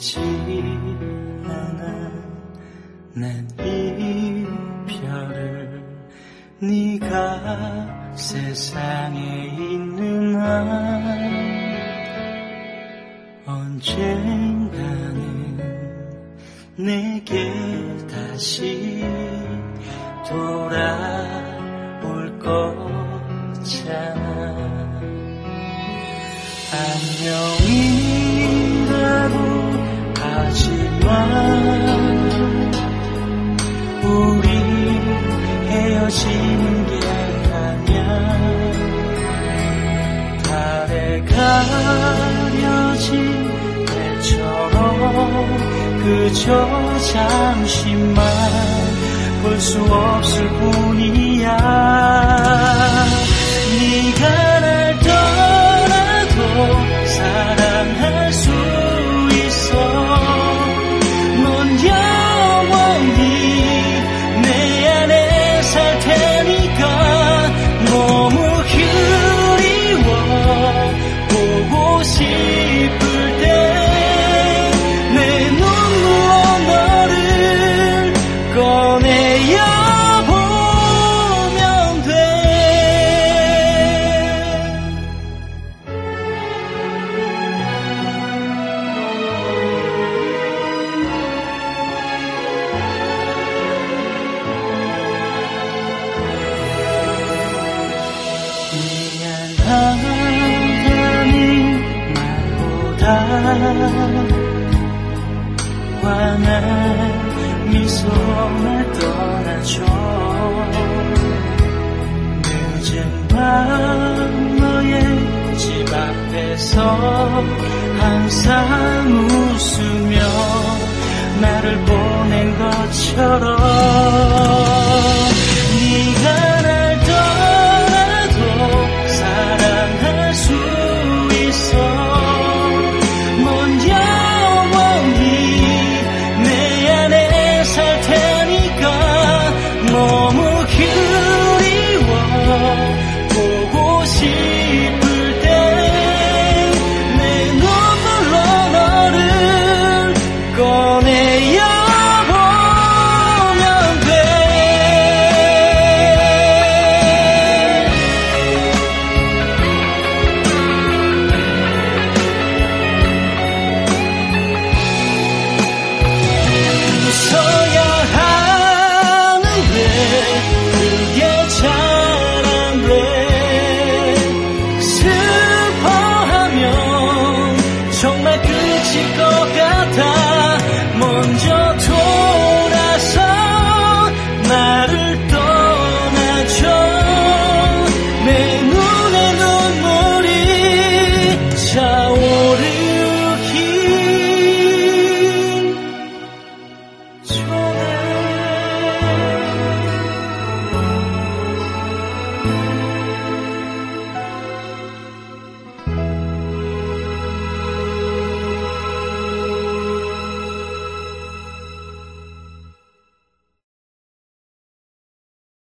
원치 않아 난 이별을 네가 세상에 있는 한 언젠가는 내게 다시 돌아올 거잖아. 안녕이라고 하지만 우리 헤어지는 게 아니야. 달에 가려진 배처럼 그저 잠시만 볼 수 없을 뿐이야. 네가 날 떠나도 사랑할 수 있어. 넌 영원히 내 안에 살 테니까. 너무 그리워 보고 싶을 때 내 눈물로 너를 꺼내야 보면 돼. 미안하다는 말보다 환한 미소만 떠나줘. 늦은 밤 너의 집 앞에서 항상 웃으며 나를 보낸 것처럼